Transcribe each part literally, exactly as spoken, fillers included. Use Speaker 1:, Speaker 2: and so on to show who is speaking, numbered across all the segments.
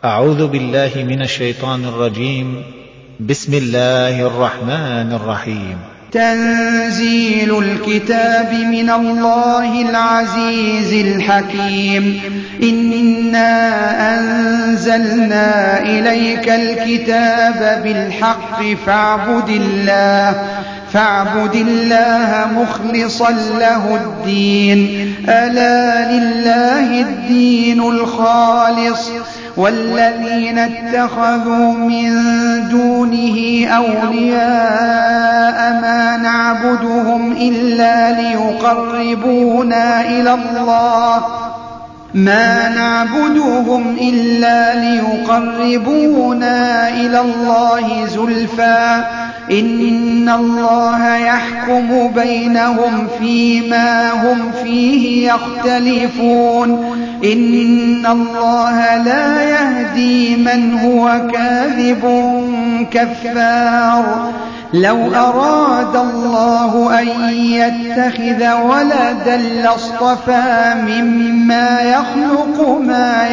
Speaker 1: أعوذ بالله من الشيطان الرجيم. بسم الله الرحمن الرحيم.
Speaker 2: تنزيل الكتاب من الله العزيز الحكيم. إنا أنزلنا إليك الكتاب بالحق فاعبد الله فاعبد الله مخلصا له الدين. ألا لله الدين الخالص والذين اتخذوا من دونه أولياء ما نعبدهم إلا ليقربونا إلى الله ما نعبدهم إلا ليقربونا إلى الله زلفى إن الله يحكم بينهم فيما هم فيه يختلفون. إن الله لا يهدي من هو كاذب كفار. لو أراد الله أن يتخذ ولدا لاصطفى مما يخلق ما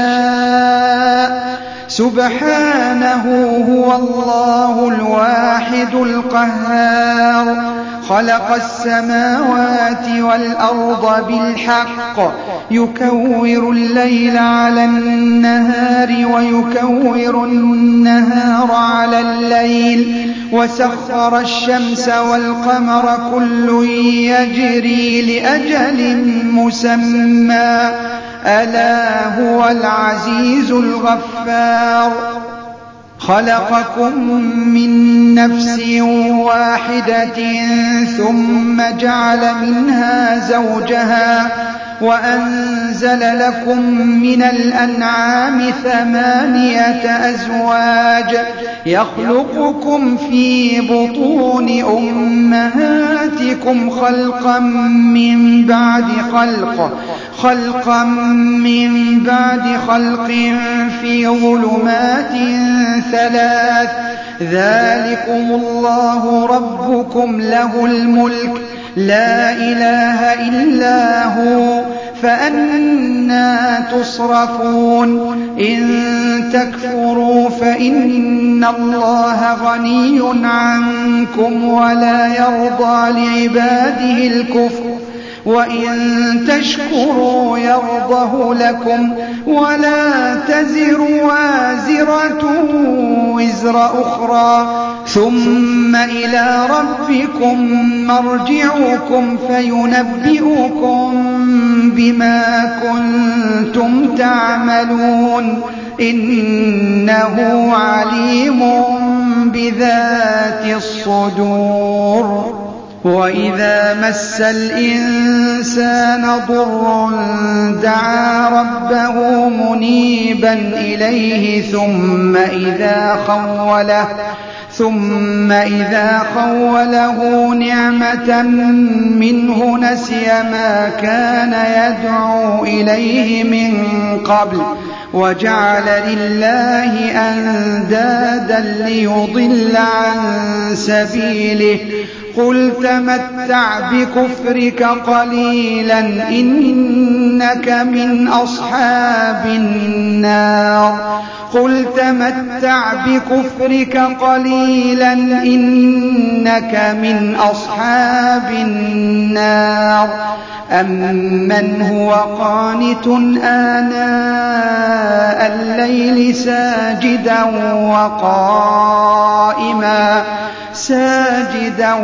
Speaker 2: يشاء سبحانه هو الله الواحد القهار. خلق السماوات والأرض بالحق يكور الليل على النهار ويكور النهار على الليل وسخر الشمس والقمر كل يجري لأجل مسمى ألا هو العزيز الغفار. خلقكم من نفس واحدة ثم جعل منها زوجها وأنزل لكم من الأنعام ثمانية أزواج يخلقكم في بطون أمهاتكم خلقا من بعد خلق خلقا من بعد خلق في ظلمات ثلاث ذلكم الله ربكم له الملك لا إله إلا هو فأنى تصرفون. إن تكفروا فإن الله غني عنكم ولا يرضى لعباده الكفر وإن تشكروا يرضه لكم ولا تزر وازرة وزر أخرى ثم إلى ربكم مرجعكم فينبئكم بما كنتم تعملون إنه عليم بذات الصدور. وإذا مس الإنسان ضر دعا ربه منيبا إليه ثم إذا خوله ثم إذا خوله نعمة منه نسي ما كان يدعو إليه من قبل وجعل لله أندادا ليضل عن سبيله. قل تمتع بكفرك قليلا إنك من أصحاب النار قل تمتع بكفرك قليلا إنك من أصحاب النار. أمن هو قانت آناء الليل ساجدا وقائما ساجدا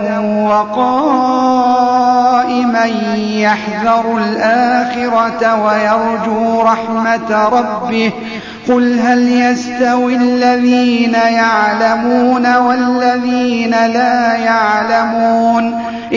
Speaker 2: وقائما يحذر الآخرة ويرجو رحمة ربه قل هل يستوي الذين يعلمون والذين لا يعلمون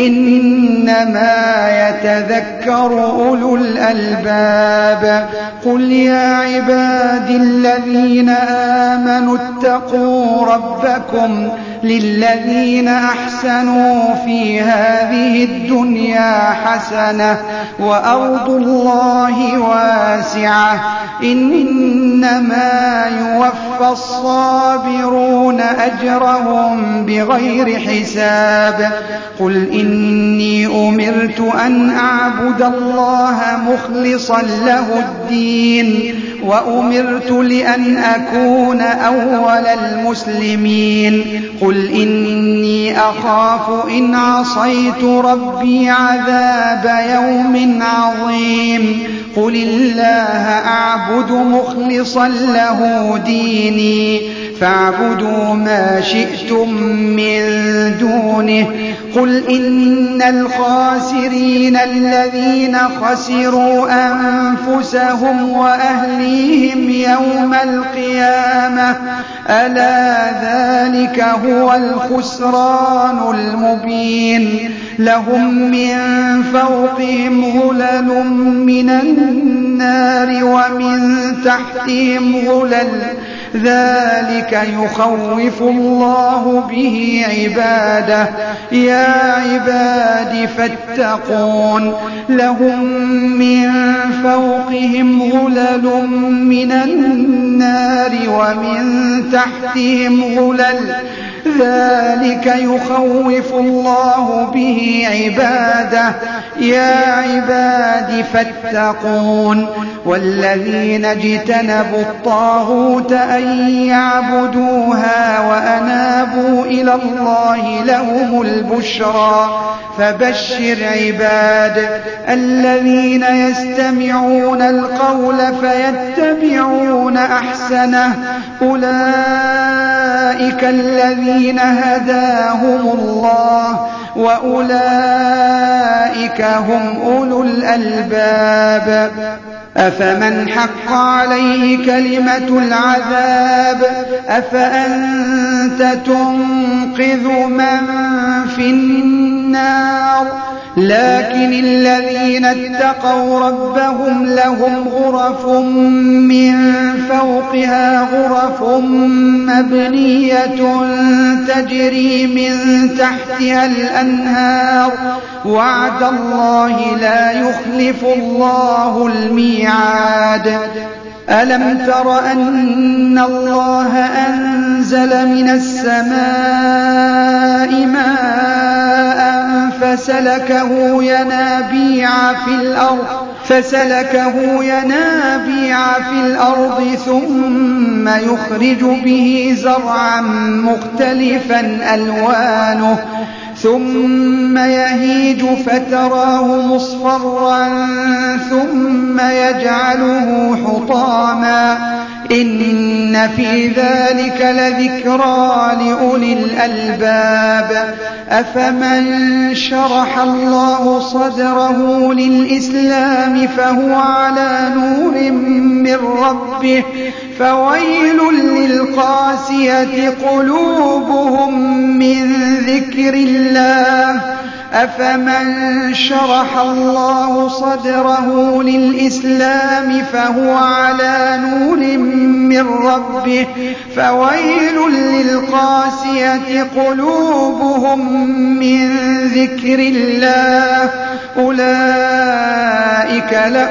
Speaker 2: إنما يتذكر أولو الألباب. قل يا عبادي الذين آمنوا اتقوا ربكم للذين أحسنوا في هذه الدنيا حسنة وأرض الله واسعة إنما يوفى الصابرون أجرهم بغير حساب. قل إني أمرت أن أعبد الله مخلصا له الدين وأمرت لأن أكون أول المسلمين قل إني أخاف إن عصيت ربي عذاب يوم عظيم قل الله أعبد مخلصا له ديني فاعبدوا ما شئتم من دونه قل إن الخاسرين الذين خسروا أنفسهم وأهليهم يوم القيامة ألا ذلك هو الخسران المبين لهم من فوقهم ظلل من النار ومن تحتهم ظلل ذلك يخوف الله به عباده يا عباد فاتقون لهم من فوقهم ظلل من النار ومن تحتهم ظلل ذلك يخوف الله به عباده يا عباد فاتقون والذين اجتنبوا الطاغوت أن يعبدوها وأنابوا إلى الله لهم البشرى فبشر عباد الذين يستمعون القول فيتبعون أحسنه أولئك الذين هداهم الله وأولئك هم أولو الألباب أفمن حق عليه كلمة العذاب أفأنت تنقذ من في النار لكن الذين اتقوا ربهم لهم غرف من فوقها غرف مبنية تجري من تحتها الأنهار وعد الله لا يخلف الله الميعاد ألم تر أن الله أنزل من السماء ماء فسلكه ينابيع في الأرض فسلكه ينابيع في الأرض ثم يخرج به زرعا مختلفا ألوانه ثم يهيج فتراه مصفرا ثم يجعله حطاما إن في ذلك لذكرى لأولي الألباب أفمن شرح الله صدره للإسلام فهو على نور من ربه فويل للقاسية قلوبهم من ذكر الله أفمن شرح الله صدره للإسلام فهو على نور من ربه فويل للقاسية قلوبهم من ذكر الله أولئك, لا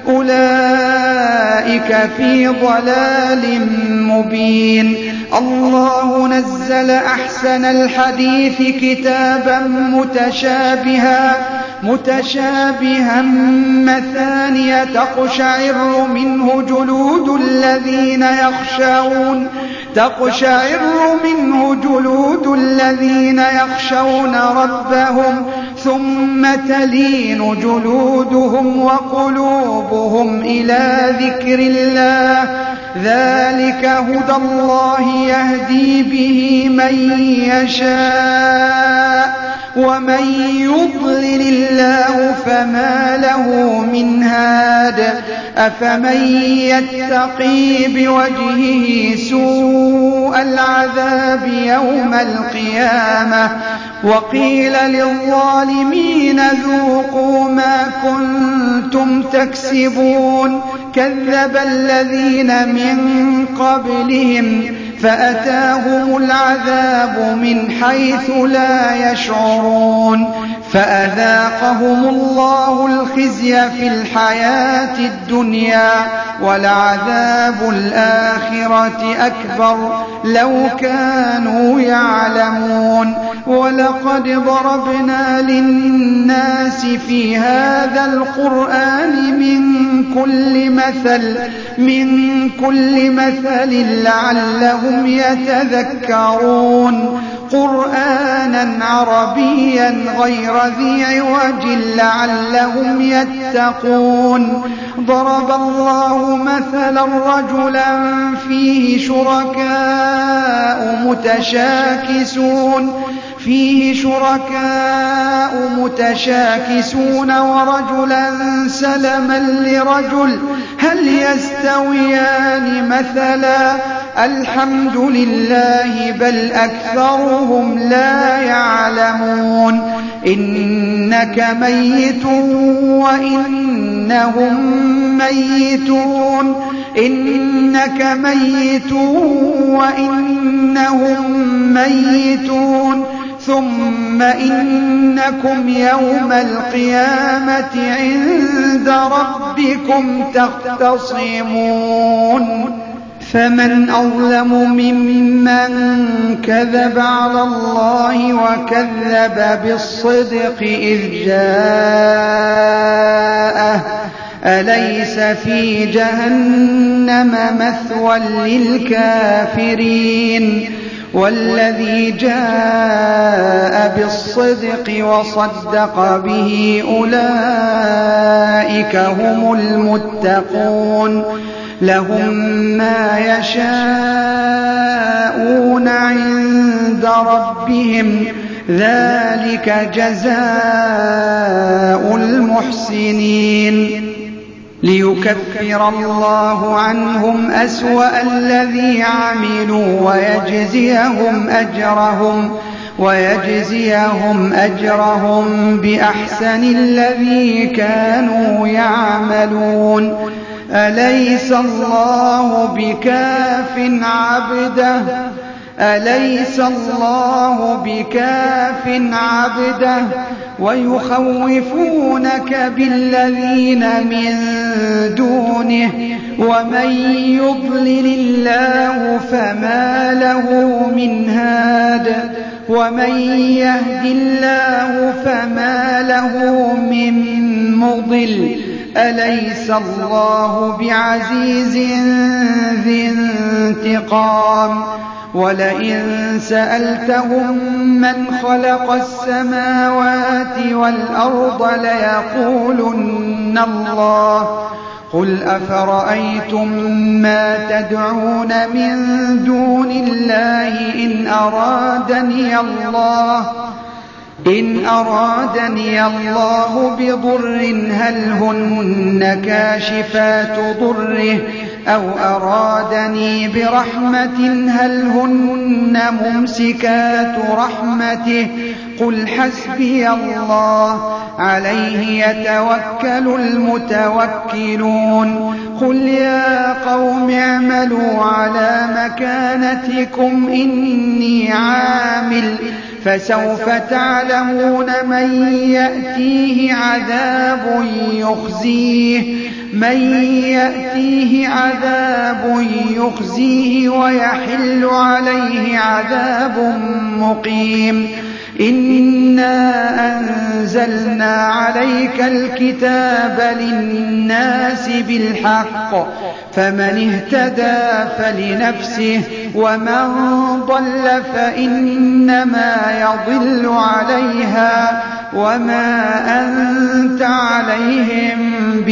Speaker 2: أولئك في ضلال مبين الله نزل أحسن الحديث كتابا متشابها متشابها مثانية تقشعر منه جلود الذين يخشون تقشعر منه جلود الذين يخشون ربهم ثم تلين جلودهم وقلوبهم إلى ذكر الله ذلك هدى الله يهدي به من يشاء ومن يضلل الله فما له من هاد أفمن يتقي بوجهه سوء العذاب يوم القيامة وقيل للظالمين ذوقوا ما كنتم تكسبون كذب الذين من قبلهم فأتاهم العذاب من حيث لا يشعرون فأذاقهم الله الخزي في الحياة الدنيا ولعذاب الآخرة أكبر لو كانوا يعلمون وَلَقَدْ ضَرَبْنَا لِلنَّاسِ فِي هَذَا الْقُرْآنِ مِنْ كُلِّ مَثَلٍ مِنْ كُلِّ مَثَلٍ لَعَلَّهُمْ يَتَذَكَّرُونَ قُرْآنًا عَرَبِيًّا غَيْرَ ذِي عِوَجٍ لَعَلَّهُمْ يَتَّقُونَ ضَرَبَ اللَّهُ مَثَلًا رَجُلًا فِيهِ شُرَكَاءُ مُتَشَاكِسُونَ فيه شركاء متشاكسون ورجلا سلما لرجل هل يستويان مثلا الحمد لله بل أكثرهم لا يعلمون إنك ميت وإنهم ميتون إنك ميت وإنهم ميتون ثم إنكم يوم القيامة عند ربكم تختصمون فمن أظلم ممن كذب على الله وكذب بالصدق إذ جاءه أليس في جهنم مثوى للكافرين والذي جاء بالصدق وصدق به أولئك هم المتقون لهم ما يشاءون عند ربهم ذلك جزاء المحسنين ليكفر الله عنهم أسوأ الذي عملوا ويجزيهم أجرهم ويجزيهم أجرهم بأحسن الذي كانوا يعملون أليس الله بكاف عبده أليس الله بكاف عبده ويخوفونك بالذين من دونه ومن يضلل الله فما له من هاد ومن يهد الله فما له من مضل أليس الله بعزيز ذي انتقام ولئن سألتهم من خلق السماوات والأرض ليقولن الله قل أفرأيتم ما تدعون من دون الله إن أرادني الله إن أرادني الله بضر هل هن كاشفات ضره أو أرادني برحمة هل هن ممسكات رحمته قل حسبي الله عليه يتوكل المتوكلون قل يا قوم اعملوا على مكانتكم إني عامل فسوف تعلمون من يأتيه عذاب يخزيه من يأتيه عذاب يخزيه ويحل عليه عذاب مقيم إنا أنزلنا عليك الكتاب للناس بالحق فمن اهتدى فلنفسه ومن ضل فإنما يضل عليها وما أنت عليهم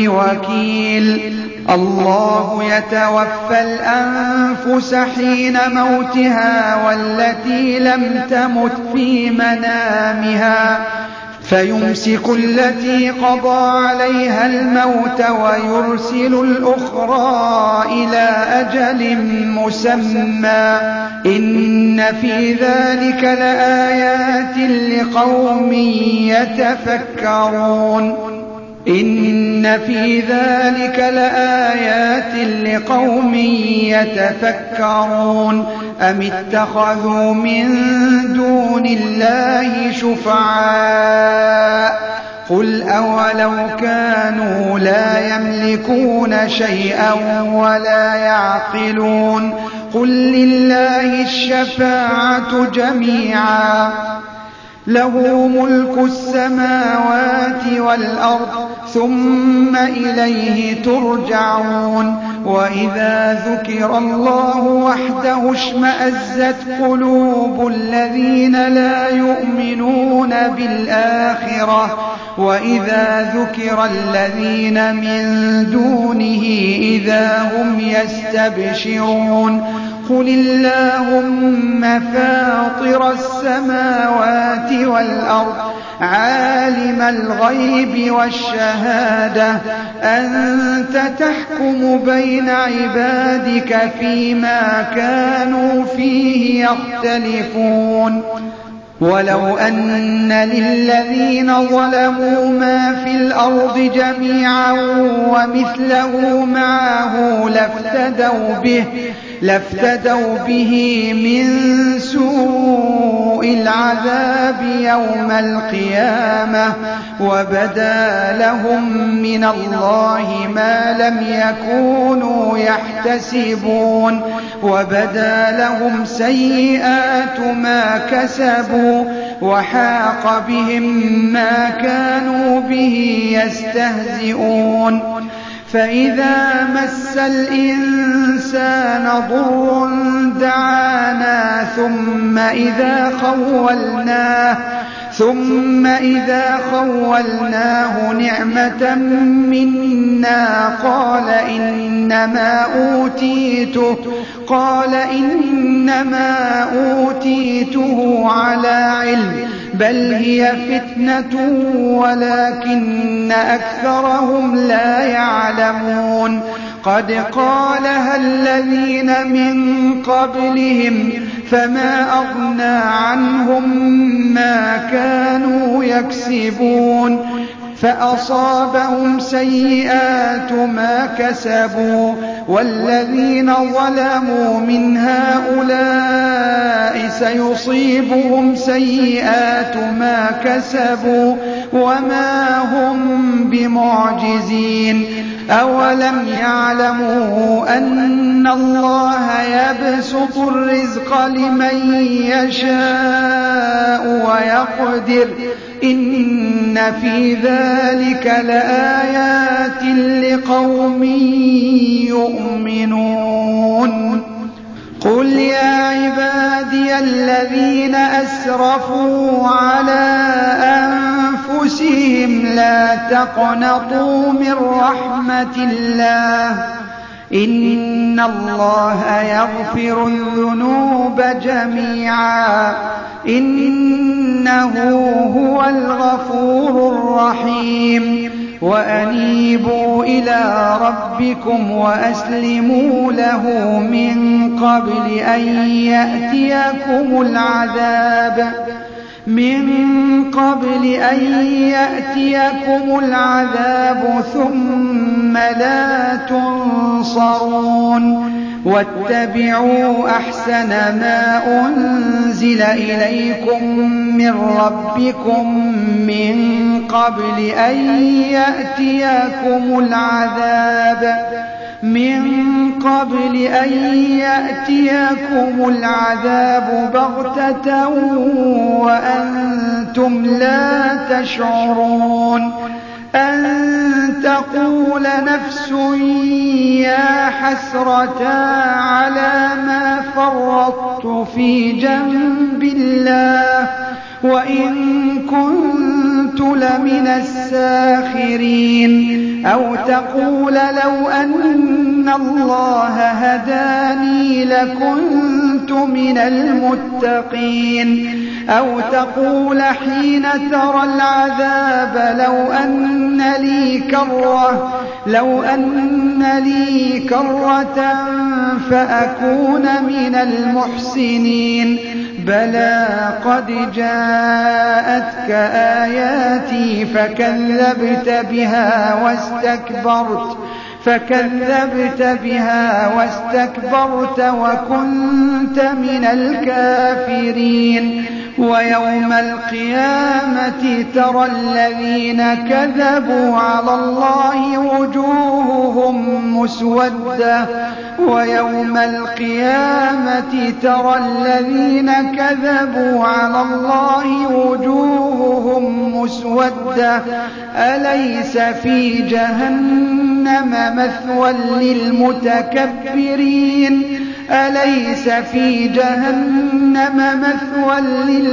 Speaker 2: بوكيل الله يتوفى الأنفس حين موتها والتي لم تمت في منامها فيمسك التي قضى عليها الموت ويرسل الأخرى إلى أجل مسمى إن في ذلك لآيات لقوم يتفكرون إن في ذلك لآيات لقوم يتفكرون أم اتخذوا من دون الله شفعاء قل أولو كانوا لا يملكون شيئا ولا يعقلون قل لله الشفاعة جميعا له ملك السماوات والأرض ثم إليه ترجعون وإذا ذكر الله وحده اشمأزت قلوب الذين لا يؤمنون بالآخرة وإذا ذكر الذين من دونه إذا هم يستبشرون قل اللهم فاطر السماوات والأرض عالم الغيب والشهادة أنت تحكم بين عبادك فيما كانوا فيه يختلفون ولو أن للذين ظلموا ما في الأرض جميعا ومثله معه لافتدوا به لافتدوا به من سوء العذاب يوم القيامة وبدا لهم من الله ما لم يكونوا يحتسبون وبدا لهم سيئات ما كسبوا وحاق بهم ما كانوا به يستهزئون فإذا مس الإنسان ضر دعانا ثم إذا خولناه ثم إذا خولناه نعمة منا قال إنما أوتيته قال إنما أوتيته على علم بل هي فتنة ولكن أكثرهم لا يعلمون قد قالها الذين من قبلهم فما أغنى عنهم ما كانوا يكسبون فأصابهم سيئات ما كسبوا والذين ظلموا من هؤلاء سيصيبهم سيئات ما كسبوا وما هم بمعجزين أولم يعلموا أن الله يبسط الرزق لمن يشاء ويقدر إن في ذلك لآيات لقوم يؤمنون قل يا عبادي الذين أسرفوا على أنفسهم لا تقنطوا من رحمة الله إن الله يغفر الذنوب جميعا إنه هو الغفور الرحيم وأنيبوا إلى ربكم وأسلموا له من قبل أن يأتيكم العذاب من قبل أن يأتيكم العذاب ثم لا تنصرون واتبعوا أحسن ما أنزل إليكم من ربكم من قبل أن يأتيكم العذاب من قبل أن يأتيكم العذاب بغتة وأنتم لا تشعرون أن تقول نفس يا حسرة على ما فرطت في جنب الله وإن كنت لمن الساخرين أو تقول لو أن الله هداني لكنت من المتقين أو تقول حين ترى العذاب لو أن لي كرة لو أن لي كرة فأكون من المحسنين بلى قد جاءتك آياتي فكذبت بها واستكبرت فكذبت بها واستكبرت وكنت من الكافرين ويوم القيامة ترى الذين كذبوا على الله وجوههم مسودة ويوم القيامة ترى الذين كذبوا على الله وجوههم مسودة أليس في جهنم مثوى للمتكبرين أليس في جهنم مثوى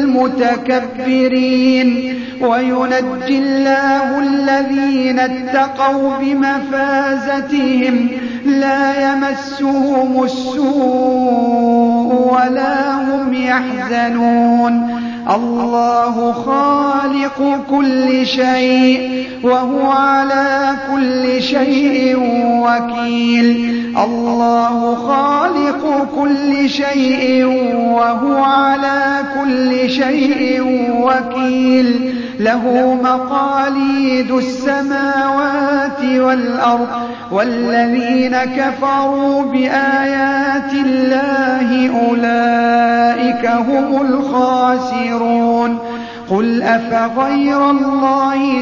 Speaker 2: للمتكبرين وينجي الله الذين اتقوا بمفازتهم لا يمسهم السوء ولا هم يحزنون الله خالق كل شيء وهو على كل شيء وكيل الله خالق كل شيء وهو على كل شيء وكيل له مقاليد السماوات والأرض والذين كفروا بآيات الله أولئك هم الخاسرون قل أفغير الله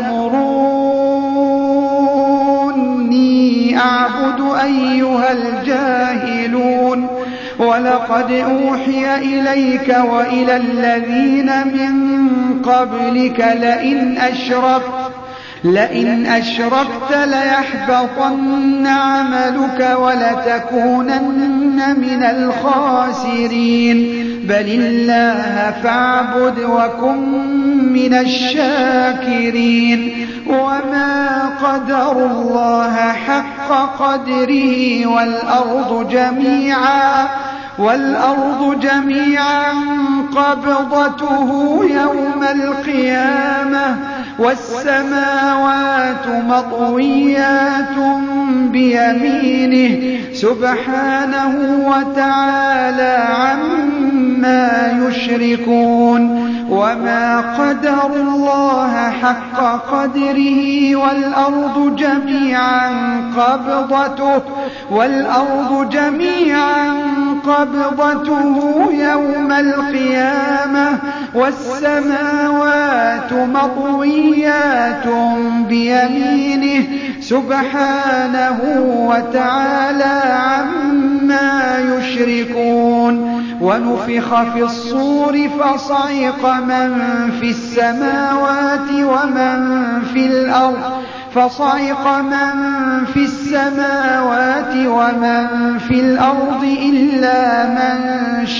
Speaker 2: تأمروني أعبد أيها الجاهلون ولقد أوحي إليك وإلى الذين من قبلك لئن أشركت لئن أشركت ليحبطن عملك ولتكونن من الخاسرين بل الله فاعبد وكن من الشاكرين وما قدروا الله حق قدره والأرض جميعا والأرض جميعا قبضته يوم القيامة والسماوات مطويات بيمينه سبحانه وتعالى عما يشركون وما قدروا الله حق قدره والأرض جميعا قبضته والأرض جميعا قبضته يوم القيامة والسماوات مطويات بيمينه سبحانه وتعالى عما يشركون ونفخ في الصور فصعق من في السماوات ومن في الأرض فصعق من في السماوات ومن في الأرض إلا من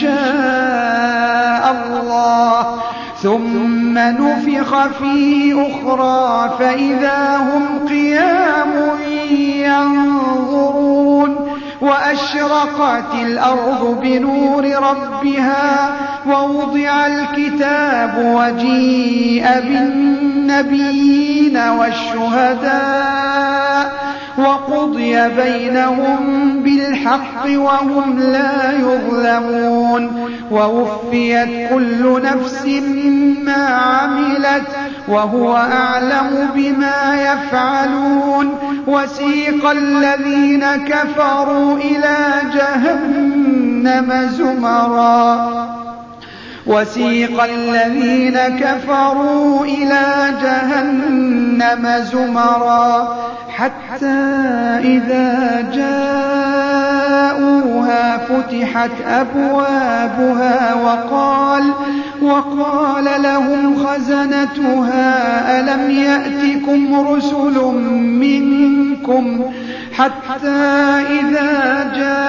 Speaker 2: شاء الله ثم نفخ فيه أخرى فإذا هم قيام ينظرون وأشرقت الأرض بنور ربها ووضع الكتاب وجيء بالنبيين والشهداء وقضي بينهم بالحق وهم لا يظلمون ووفيت كل نفس ما عملت وهو أعلم بما يفعلون وسيق الذين كفروا إلى جهنم زمرا وسيق الذين كفروا إلى جهنم زمرا حتى إذا جاءوها فتحت أبوابها وقال وقال لهم خزنتها ألم يأتكم رسل منكم حتى إذا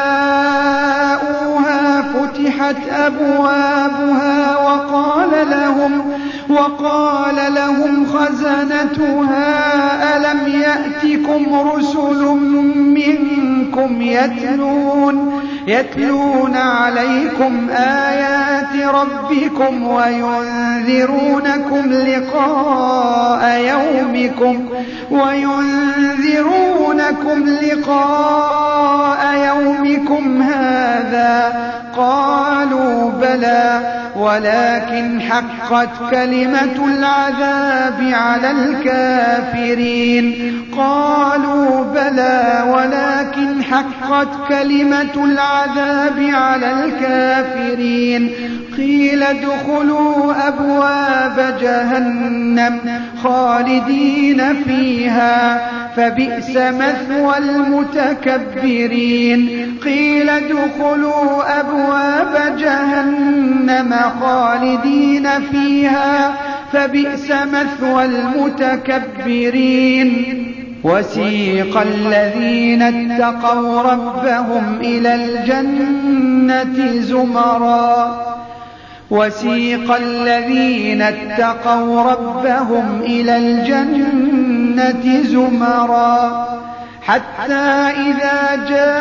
Speaker 2: جاءوها فتحت أبوابها وقال لهم وقال لهم خزنتها ألم يأتكم رسل منكم يتلون يتلون عليكم آيات ربكم وينذرونكم لقاء يومكم وينذرونكم لقاء يومكم هذا قالوا بلى ولكن حقت كلمة العذاب على الكافرين قالوا بلى ولكن حقت كلمة العذاب على الكافرين قيل ادخلوا أبواب جهنم خالدين فيها فبئس مثوى المتكبرين قيل ادخلوا أبواب جهنم خالدين فيها فبئس مثوى المتكبرين وسيق الذين اتقوا ربهم إلى الجنة زمرا وسيق الذين اتقوا ربهم إلى الجنة زمرا حتى إذا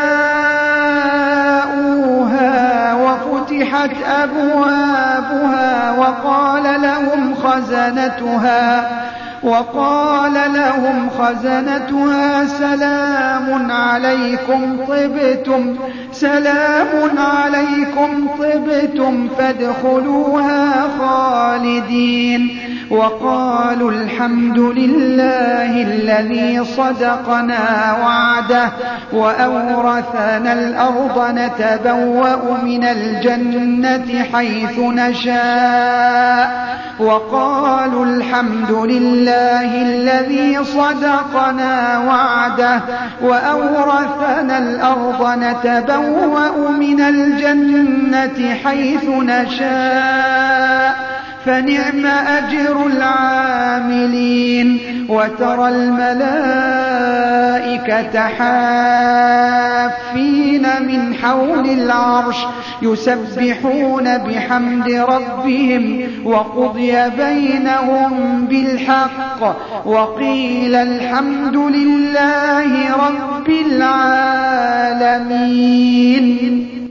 Speaker 2: جاءوها وفتحت أبوابها وقال لهم خزنتها وقال لهم خزنتها سلام عليكم طبتم سلام عليكم طبتم فادخلوها خالدين وقالوا الحمد لله الذي صدقنا وعده وأورثنا الأرض نتبوأ من الجنة حيث نشاء وقالوا الحمد لله الذي صدقنا وعده وأورثنا الأرض نتبوأ من الجنة حيث نشاء فنعم أجر العاملين وترى الملائكة حافين من حول العرش يسبحون بحمد ربهم وقضي بينهم بالحق وقيل الحمد لله رب العالمين.